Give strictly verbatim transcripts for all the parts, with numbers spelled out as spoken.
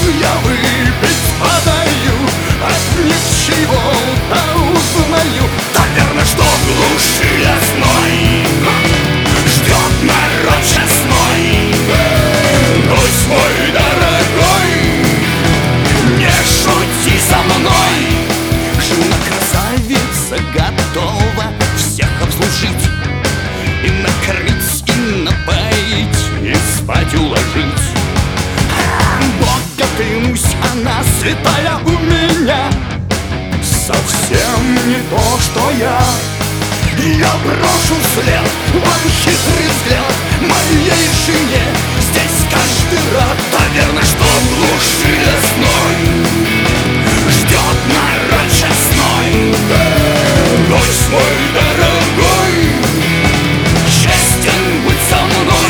я выпить подаю, от них чего-то узнаю. Наверно, что в глуши лесной ждет народ честной. Гусь мой дорогой, не шути со мной. Жена красавица готова всех обслужить, и накормить, и напоить, и спать уложить. Бога клянусь, она святая у меня, совсем не то, что я. Я брошу вслед вам хитрый взгляд моей жене. Здесь каждый рад, наверно, что в глуши лесной ждет народ честной. Гость мой дорогой, честен быть со мной.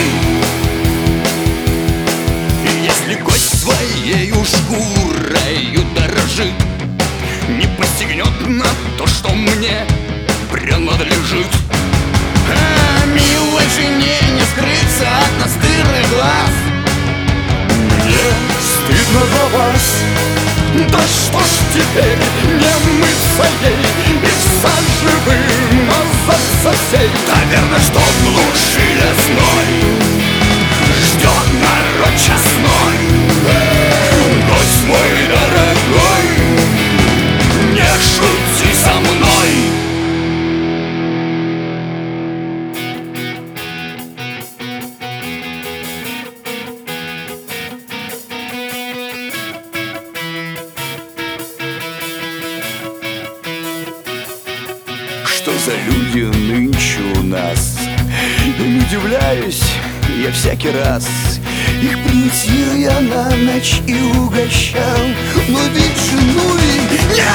И если гость своею шкурою дорожит, не посягнет на то, что мне принадлежит. А милой жене не скрыться от настырных глаз. Мне стыдно за вас. Да что ж теперь не мыться ей и в сад живым мазаться всей. Наверно, что в глуши лесной ждет народ честной. Гость мой дорогой, не шути со мной. Что за люди нынче у нас? Не удивляюсь я всякий раз. Их приносил я на ночь и угощал, но ведь жену и не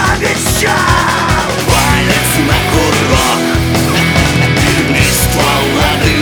обещал. Палец на курок, и ствол лады